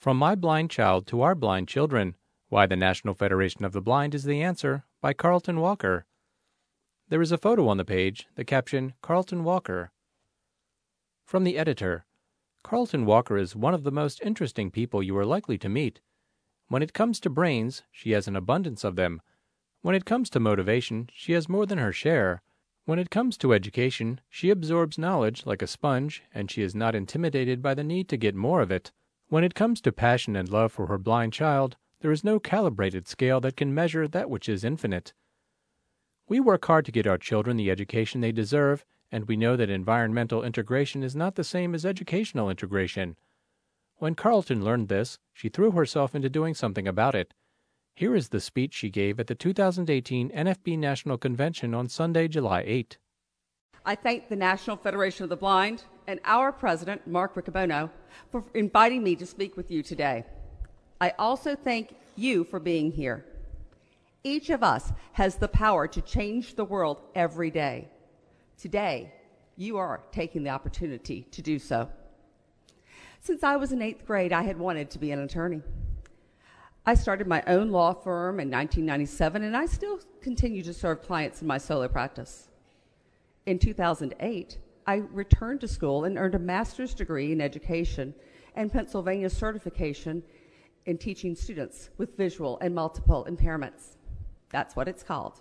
From My Blind Child to Our Blind Children, Why the National Federation of the Blind is the Answer, by Carlton Walker. There is a photo on the page, the caption, Carlton Walker. From the editor, Carlton Walker is one of the most interesting people you are likely to meet. When it comes to brains, she has an abundance of them. When it comes to motivation, she has more than her share. When it comes to education, she absorbs knowledge like a sponge, and she is not intimidated by the need to get more of it. When it comes to passion and love for her blind child, there is no calibrated scale that can measure that which is infinite. We work hard to get our children the education they deserve, and we know that environmental integration is not the same as educational integration. When Carlton learned this, she threw herself into doing something about it. Here is the speech she gave at the 2018 NFB National Convention on Sunday, July 8. I thank the National Federation of the Blind and our president, Mark Riccobono, for inviting me to speak with you today. I also thank you for being here. Each of us has the power to change the world every day. Today, you are taking the opportunity to do so. Since I was in 8th grade, I had wanted to be an attorney. I started my own law firm in 1997, and I still continue to serve clients in my solo practice. In 2008, I returned to school and earned a master's degree in education and Pennsylvania certification in teaching students with visual and multiple impairments. That's what it's called.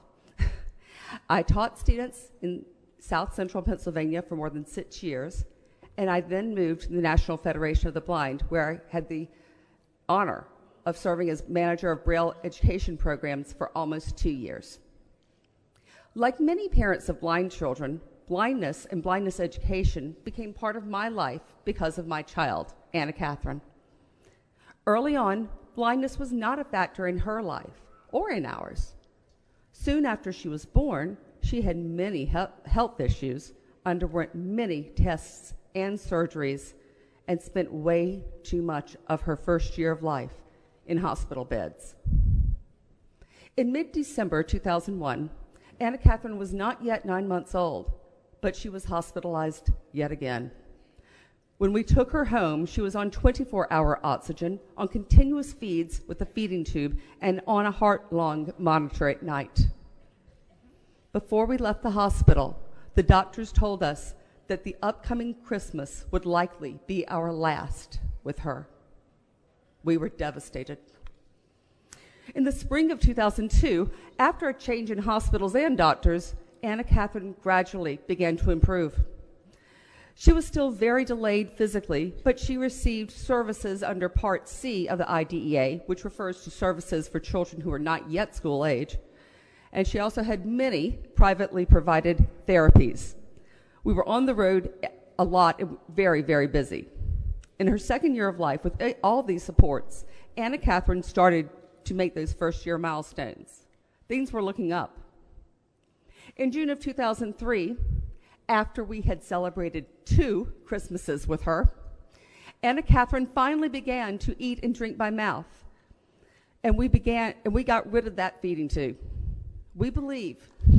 I taught students in South Central Pennsylvania for more than 6 years, and I then moved to the National Federation of the Blind, where I had the honor of serving as manager of Braille education programs for almost 2 years. Like many parents of blind children, blindness and blindness education became part of my life because of my child, Anna Catherine. Early on, blindness was not a factor in her life or in ours. Soon after she was born, she had many health issues, underwent many tests and surgeries, and spent way too much of her first year of life in hospital beds. In mid-December 2001, Anna Catherine was not yet 9 months old, but she was hospitalized yet again. When we took her home, she was on 24-hour oxygen, on continuous feeds with a feeding tube, and on a heart-lung monitor at night. Before we left the hospital, the doctors told us that the upcoming Christmas would likely be our last with her. We were devastated. In the spring of 2002, after a change in hospitals and doctors, Anna Catherine gradually began to improve. She was still very delayed physically, but she received services under Part C of the IDEA, which refers to services for children who are not yet school age, and she also had many privately provided therapies. We were on the road a lot and very, very busy. In her second year of life, with all these supports, Anna Catherine started to make those first-year milestones. Things were looking up. In June of 2003, after we had celebrated 2 Christmases with her, Anna Catherine finally began to eat and drink by mouth, and we got rid of that feeding tube. We believe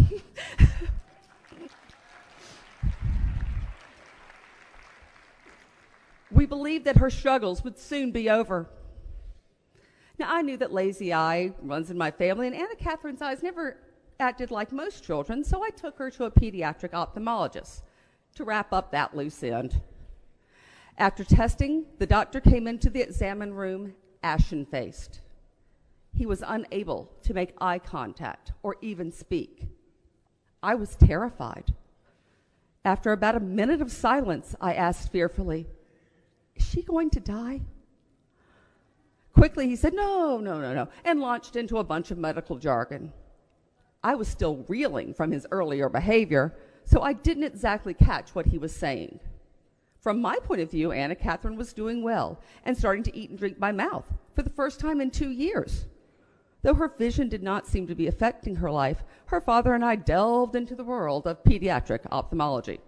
that her struggles would soon be over. Now, I knew that lazy eye runs in my family, and Anna Catherine's eyes never acted like most children, so I took her to a pediatric ophthalmologist to wrap up that loose end. After testing, the doctor came into the exam room ashen-faced. He was unable to make eye contact or even speak. I was terrified. After about a minute of silence, I asked fearfully, "Is she going to die?" Quickly, he said, no, and launched into a bunch of medical jargon. I was still reeling from his earlier behavior, so I didn't exactly catch what he was saying. From my point of view, Anna Catherine was doing well and starting to eat and drink by mouth for the first time in 2 years. Though her vision did not seem to be affecting her life, her father and I delved into the world of pediatric ophthalmology.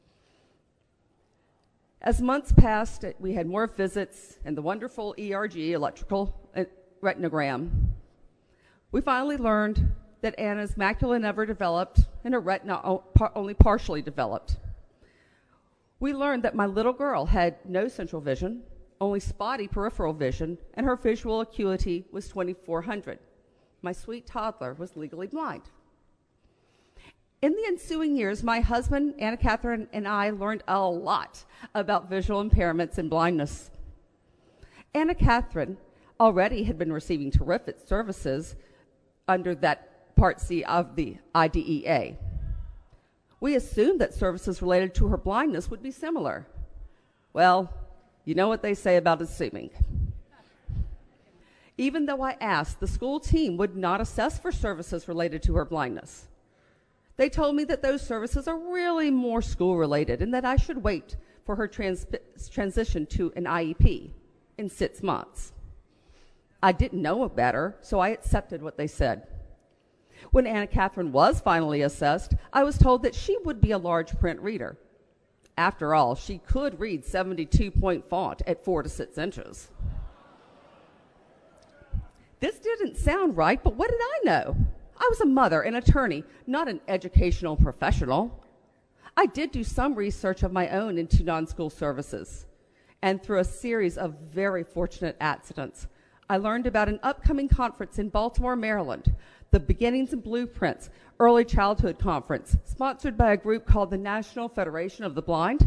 As months passed, we had more visits and the wonderful ERG, electrical retinogram. We finally learned that Anna's macula never developed and her retina only partially developed. We learned that my little girl had no central vision only spotty peripheral vision, and her visual acuity was 2400. My sweet toddler was legally blind. In the ensuing years, my husband, Anna Catherine, and I learned a lot about visual impairments and blindness. Anna Catherine already had been receiving terrific services under that Part C of the IDEA. We assumed that services related to her blindness would be similar. Well, you know what they say about assuming. Even though I asked, the school team would not assess for services related to her blindness. They told me that those services are really more school-related and that I should wait for her transition to an IEP in 6 months. I didn't know better, so I accepted what they said. When Anna Catherine was finally assessed, I was told that she would be a large print reader. After all, she could read 72-point font at 4 to 6 inches. This didn't sound right, but what did I know? I was a mother, an attorney, not an educational professional. I did do some research of my own into non-school services, and through a series of very fortunate accidents, I learned about an upcoming conference in Baltimore, Maryland, the Beginnings and Blueprints Early Childhood Conference, sponsored by a group called the National Federation of the Blind.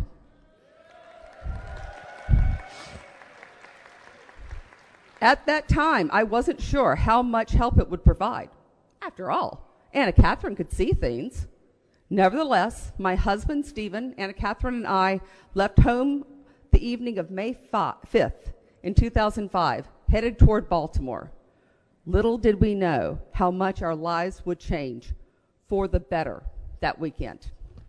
At that time, I wasn't sure how much help it would provide. After all, Anna Catherine could see things. Nevertheless, my husband, Stephen, Anna Catherine, and I left home the evening of May 5th in 2005, headed toward Baltimore. Little did we know how much our lives would change for the better that weekend.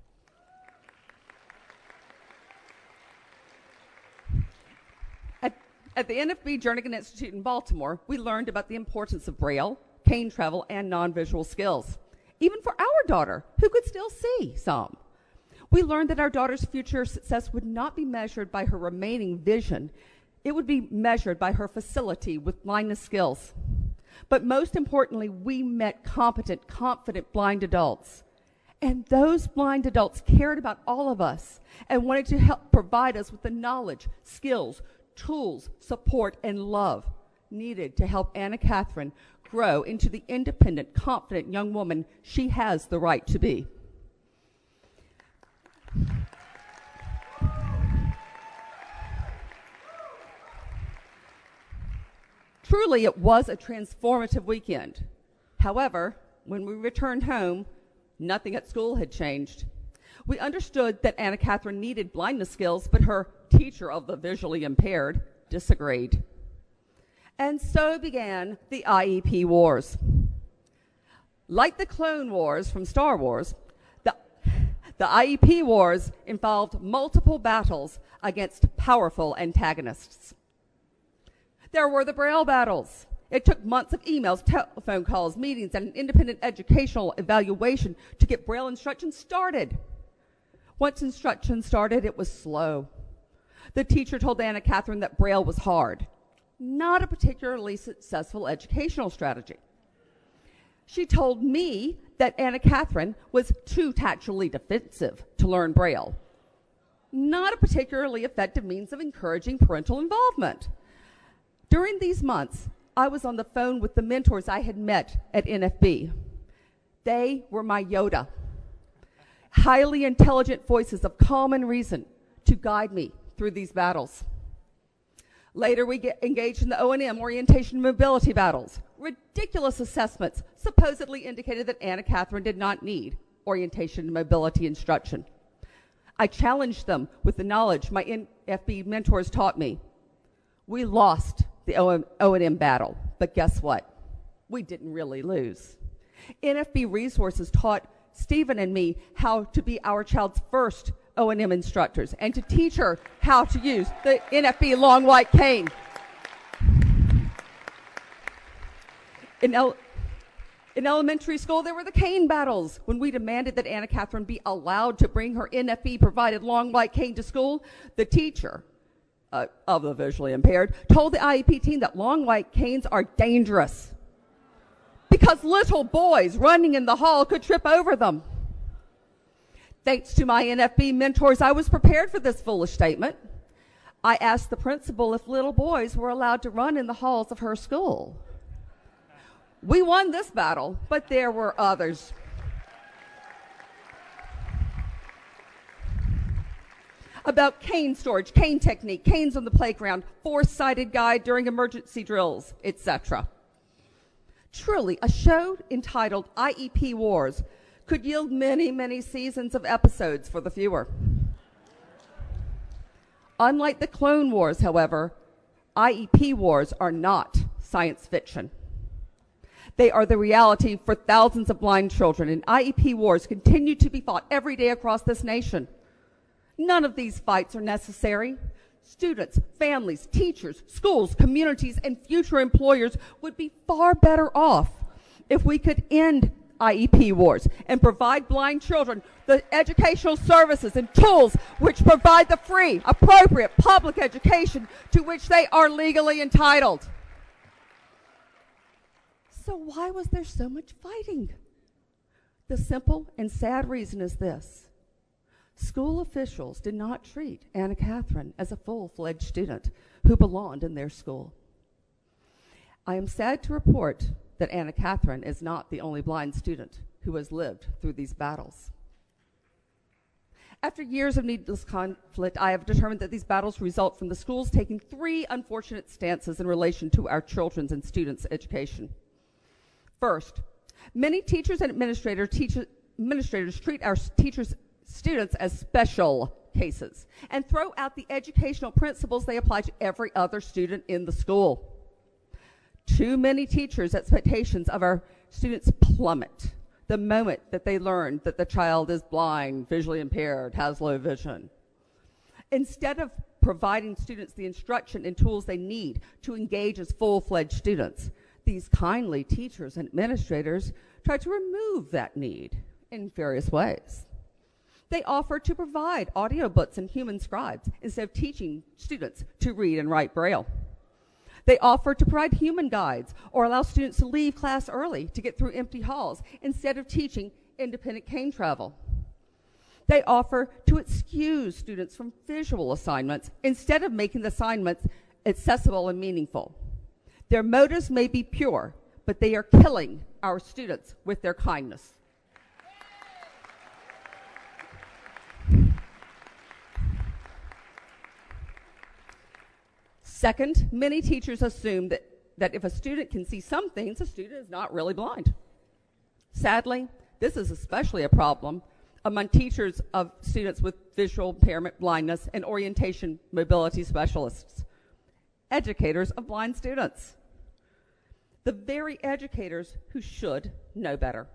At the NFB Jernigan Institute in Baltimore, we learned about the importance of Braille, cane travel, and non-visual skills, even for our daughter, who could still see some. We learned that our daughter's future success would not be measured by her remaining vision. It would be measured by her facility with blindness skills. But most importantly, we met competent, confident blind adults. And those blind adults cared about all of us and wanted to help provide us with the knowledge, skills, tools, support, and love needed to help Anna Catherine grow into the independent, confident young woman she has the right to be. Truly, it was a transformative weekend. However, when we returned home, nothing at school had changed. We understood that Anna Catherine needed blindness skills, but her teacher of the visually impaired disagreed. And so began the IEP wars. Like the Clone Wars from Star Wars, the IEP wars involved multiple battles against powerful antagonists. There were the Braille battles. It took months of emails, telephone calls, meetings, and an independent educational evaluation to get Braille instruction started. Once instruction started, it was slow. The teacher told Anna Catherine that Braille was hard, not a particularly successful educational strategy. She told me that Anna Catherine was too tactually defensive to learn Braille, not a particularly effective means of encouraging parental involvement. During these months, I was on the phone with the mentors I had met at NFB. They were my Yoda, highly intelligent voices of common reason to guide me through these battles. Later, we get engaged in the O&M orientation and mobility battles. Ridiculous assessments supposedly indicated that Anna Catherine did not need orientation and mobility instruction. I challenged them with the knowledge my NFB mentors taught me. We lost the O&M battle, but guess what? We didn't really lose. NFB Resources taught Stephen and me how to be our child's first O&M instructors and to teach her how to use the NFB long white cane. In elementary school, there were the cane battles. When we demanded that Anna Catherine be allowed to bring her NFB-provided long white cane to school, the teacher of the visually impaired told the IEP team that long white canes are dangerous because little boys running in the hall could trip over them. Thanks to my NFB mentors, I was prepared for this foolish statement. I asked the principal if little boys were allowed to run in the halls of her school. We won this battle, but there were others. About cane storage, cane technique, canes on the playground, four-sided guide during emergency drills, etc. Truly, a show entitled IEP Wars could yield many, many seasons of episodes for the viewer. Unlike the Clone Wars, however, IEP wars are not science fiction. They are the reality for thousands of blind children, and IEP wars continue to be fought every day across this nation. None of these fights are necessary. Students, families, teachers, schools, communities, and future employers would be far better off if we could end IEP wars and provide blind children the educational services and tools which provide the free, appropriate public education to which they are legally entitled. So why was there so much fighting? The simple and sad reason is this. School officials did not treat Anna Catherine as a full-fledged student who belonged in their school. I am sad to report that Anna Catherine is not the only blind student who has lived through these battles. After years of needless conflict, I have determined that these battles result from the schools taking three unfortunate stances in relation to our children's and students' education. First, many teachers and administrators treat our students as special cases and throw out the educational principles they apply to every other student in the school. Too many teachers' expectations of our students plummet the moment that they learn that the child is blind, visually impaired, has low vision. Instead of providing students the instruction and tools they need to engage as full-fledged students, these kindly teachers and administrators try to remove that need in various ways. They offer to provide audiobooks and human scribes instead of teaching students to read and write Braille. They offer to provide human guides or allow students to leave class early to get through empty halls instead of teaching independent cane travel. They offer to excuse students from visual assignments instead of making the assignments accessible and meaningful. Their motives may be pure, but they are killing our students with their kindness. Second, many teachers assume that if a student can see some things, a student is not really blind. Sadly, this is especially a problem among teachers of students with visual impairment, blindness, and orientation mobility specialists, educators of blind students, the very educators who should know better.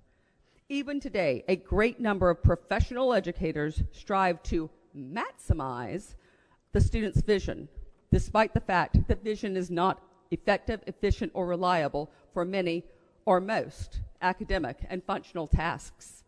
Even today, a great number of professional educators strive to maximize the student's vision, despite the fact that vision is not effective, efficient, or reliable for many or most academic and functional tasks.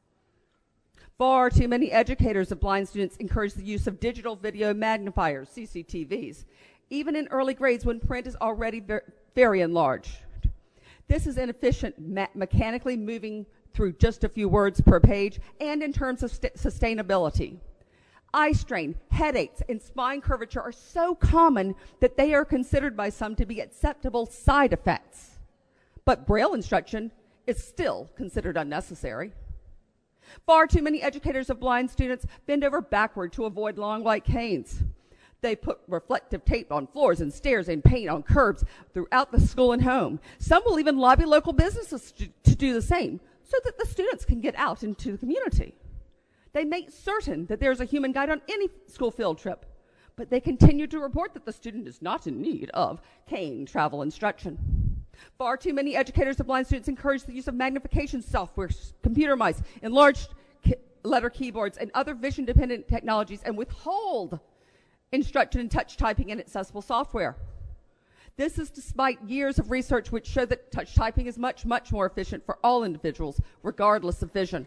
Far too many educators of blind students encourage the use of digital video magnifiers, CCTVs, even in early grades when print is already very enlarged. This is inefficient, mechanically moving through just a few words per page, and in terms of sustainability. Eye strain, headaches, and spine curvature are so common that they are considered by some to be acceptable side effects. But Braille instruction is still considered unnecessary. Far too many educators of blind students bend over backward to avoid long white canes. They put reflective tape on floors and stairs and paint on curbs throughout the school and home. Some will even lobby local businesses to do the same so that the students can get out into the community. They make certain that there's a human guide on any school field trip, but they continue to report that the student is not in need of cane travel instruction. Far too many educators of blind students encourage the use of magnification software, computer mice, enlarged letter keyboards, and other vision-dependent technologies, and withhold instruction in touch typing and accessible software. This is despite years of research which show that touch typing is much, much more efficient for all individuals, regardless of vision.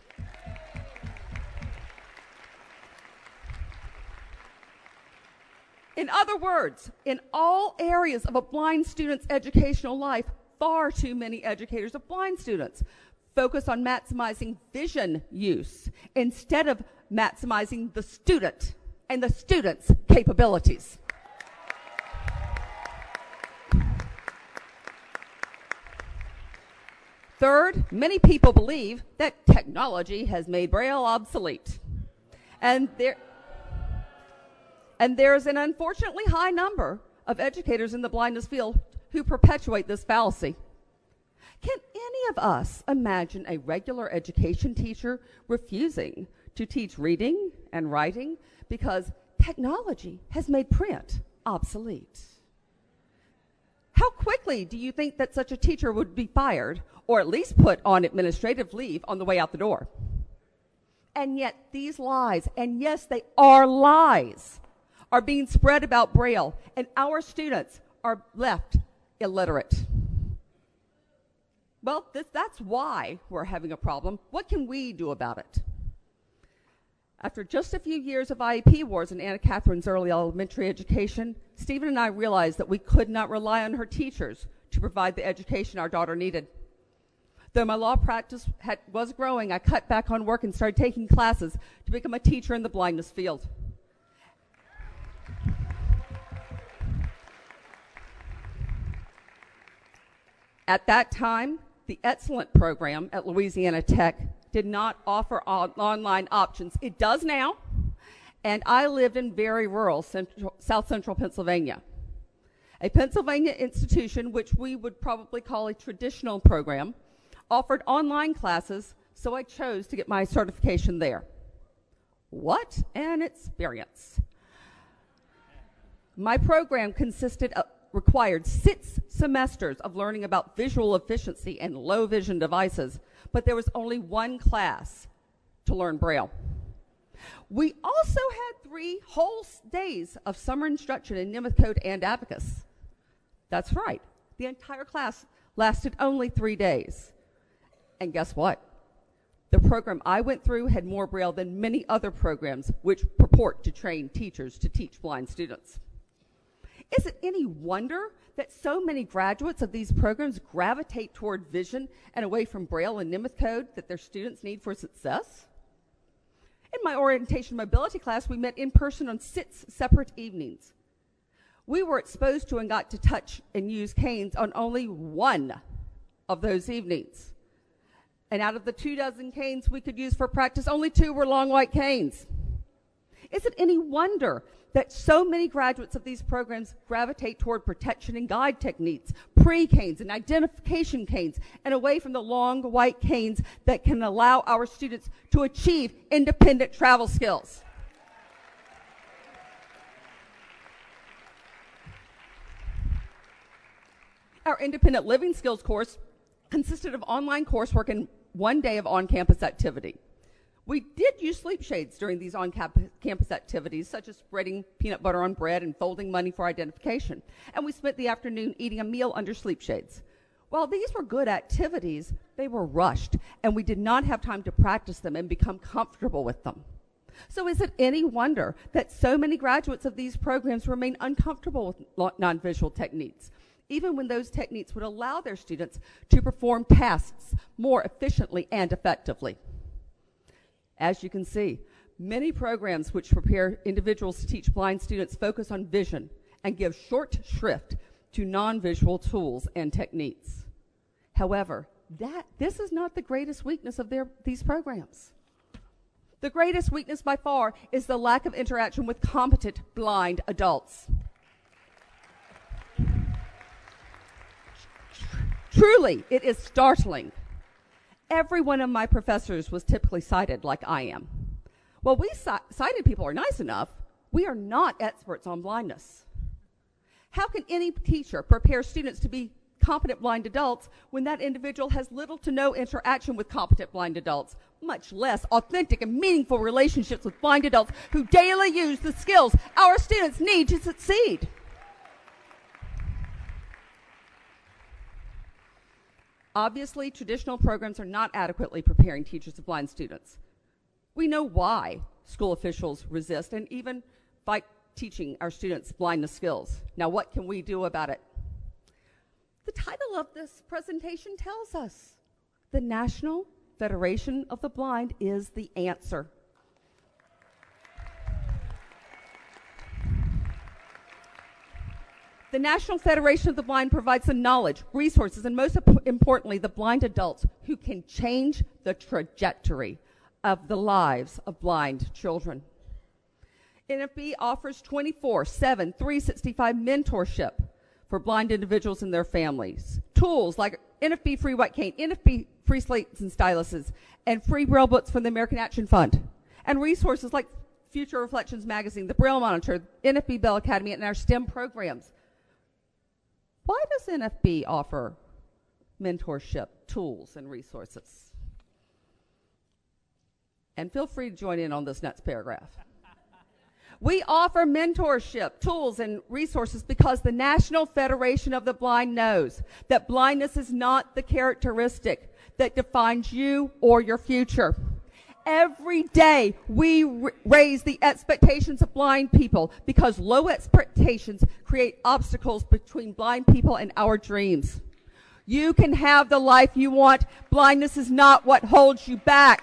In other words, in all areas of a blind student's educational life, far too many educators of blind students focus on maximizing vision use instead of maximizing the student and the students' capabilities. Third, many people believe that technology has made Braille obsolete. And there's an unfortunately high number of educators in the blindness field who perpetuate this fallacy. Can any of us imagine a regular education teacher refusing to teach reading and writing because technology has made print obsolete? How quickly do you think that such a teacher would be fired or at least put on administrative leave on the way out the door? And yet these lies, and yes, they are lies, are being spread about Braille, and our students are left illiterate. Well, that's why we're having a problem. What can we do about it? After just a few years of IEP wars in Anna Catherine's early elementary education, Stephen and I realized that we could not rely on her teachers to provide the education our daughter needed. Though my law practice was growing, I cut back on work and started taking classes to become a teacher in the blindness field. At that time, the Excellent program at Louisiana Tech did not offer online options. It does now, and I lived in very rural South Central Pennsylvania. A Pennsylvania institution, which we would probably call a traditional program, offered online classes, so I chose to get my certification there. What an experience. My program required 6 semesters of learning about visual efficiency and low vision devices, but there was only one class to learn Braille. We also had 3 whole days of summer instruction in Nemeth Code and Abacus. That's right, the entire class lasted only 3 days. And guess what? The program I went through had more Braille than many other programs which purport to train teachers to teach blind students. Is it any wonder that so many graduates of these programs gravitate toward vision and away from Braille and Nemeth Code that their students need for success? In my orientation mobility class, we met in person on 6 separate evenings. We were exposed to and got to touch and use canes on only 1 of those evenings. And out of the 24 canes we could use for practice, only 2 were long white canes. Is it any wonder that so many graduates of these programs gravitate toward protection and guide techniques, pre-canes and identification canes, and away from the long white canes that can allow our students to achieve independent travel skills? Our independent living skills course consisted of online coursework and 1 day of on-campus activity. We did use sleep shades during these on-campus activities, such as spreading peanut butter on bread and folding money for identification. And we spent the afternoon eating a meal under sleep shades. While these were good activities, they were rushed, and we did not have time to practice them and become comfortable with them. So is it any wonder that so many graduates of these programs remain uncomfortable with non-visual techniques, even when those techniques would allow their students to perform tasks more efficiently and effectively? As you can see, many programs which prepare individuals to teach blind students focus on vision and give short shrift to non-visual tools and techniques. However, this is not the greatest weakness of these programs. The greatest weakness by far is the lack of interaction with competent blind adults. Truly, it is startling. Every one of my professors was typically sighted like I am. Well, we sighted people are nice enough. We are not experts on blindness. How can any teacher prepare students to be competent blind adults when that individual has little to no interaction with competent blind adults, much less authentic and meaningful relationships with blind adults who daily use the skills our students need to succeed? Obviously, traditional programs are not adequately preparing teachers of blind students. We know why school officials resist and even fight teaching our students blindness skills. Now, what can we do about it? The title of this presentation tells us the National Federation of the Blind is the answer. The National Federation of the Blind provides the knowledge, resources, and most importantly, the blind adults who can change the trajectory of the lives of blind children. NFB offers 24/7, 365 mentorship for blind individuals and their families. Tools like NFB free white cane, NFB free slates and styluses, and free Braille books from the American Action Fund. And resources like Future Reflections Magazine, the Braille Monitor, NFB Bell Academy, and our STEM programs. Why does NFB offer mentorship, tools, and resources? And feel free to join in on this next paragraph. We offer mentorship, tools, and resources because the National Federation of the Blind knows that blindness is not the characteristic that defines you or your future. Every day we raise the expectations of blind people because low expectations create obstacles between blind people and our dreams. You can have the life you want. Blindness is not what holds you back.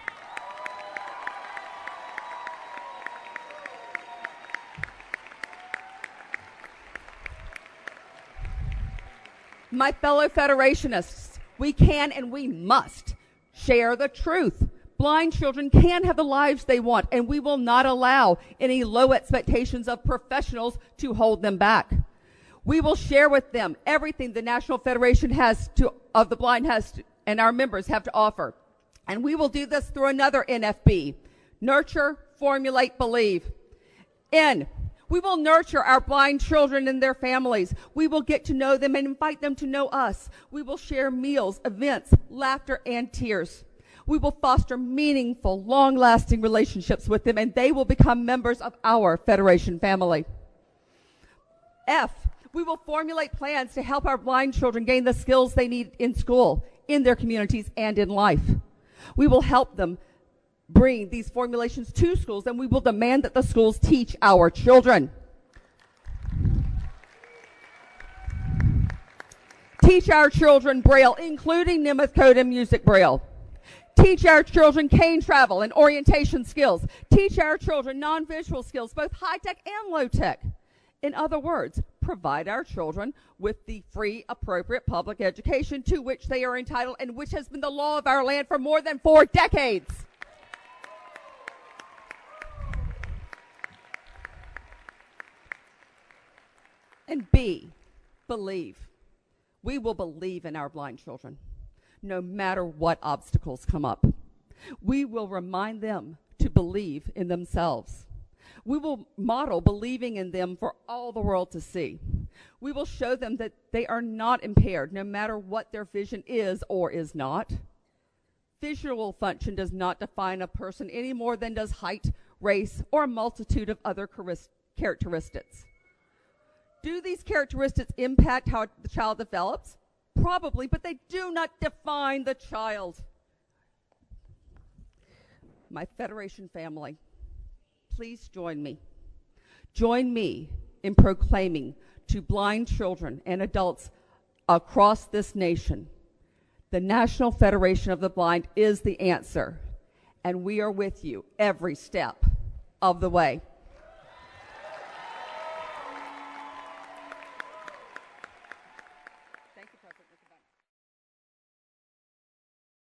My fellow Federationists, we can and we must share the truth. Blind children can have the lives they want, and we will not allow any low expectations of professionals to hold them back. We will share with them everything the National Federation of the Blind and our members have to offer. And we will do this through another NFB, Nurture, Formulate, Believe. We will nurture our blind children and their families. We will get to know them and invite them to know us. We will share meals, events, laughter, and tears. We will foster meaningful, long-lasting relationships with them, and they will become members of our Federation family. We will formulate plans to help our blind children gain the skills they need in school, in their communities, and in life. We will help them bring these formulations to schools, and we will demand that the schools teach our children. Teach our children Braille, including Nemeth Code and Music Braille. Teach our children cane travel and orientation skills. Teach our children non-visual skills, both high-tech and low-tech. In other words, provide our children with the free, appropriate public education to which they are entitled and which has been the law of our land for more than 4 decades. And believe. We will believe in our blind children, no matter what obstacles come up. We will remind them to believe in themselves. We will model believing in them for all the world to see. We will show them that they are not impaired, no matter what their vision is or is not. Visual function does not define a person any more than does height, race, or a multitude of other characteristics. Do these characteristics impact how the child develops? Probably, but they do not define the child. My Federation family, please join me. Join me in proclaiming to blind children and adults across this nation, the National Federation of the Blind is the answer, and we are with you every step of the way.